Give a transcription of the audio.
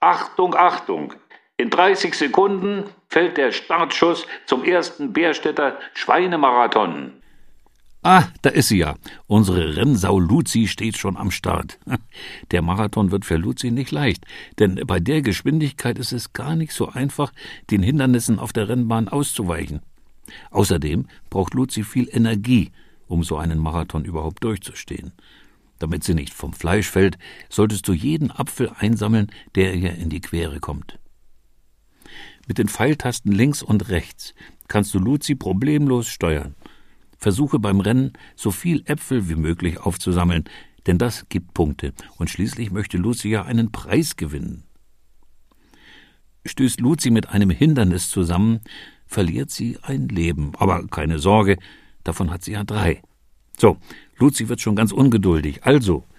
Achtung, Achtung! In 30 Sekunden fällt der Startschuss zum ersten Bärstädter Schweinemarathon. Ah, da ist sie ja. Unsere Rennsau Luzi steht schon am Start. Der Marathon wird für Luzi nicht leicht, denn bei der Geschwindigkeit ist es gar nicht so einfach, den Hindernissen auf der Rennbahn auszuweichen. Außerdem braucht Luzi viel Energie, um so einen Marathon überhaupt durchzustehen. Damit sie nicht vom Fleisch fällt, solltest du jeden Apfel einsammeln, der ihr in die Quere kommt. Mit den Pfeiltasten links und rechts kannst du Luzi problemlos steuern. Versuche beim Rennen, so viel Äpfel wie möglich aufzusammeln, denn das gibt Punkte, und schließlich möchte Luzi ja einen Preis gewinnen. Stößt Luzi mit einem Hindernis zusammen, verliert sie ein Leben. Aber keine Sorge, davon hat sie ja 3. So, Luzi wird schon ganz ungeduldig. Also,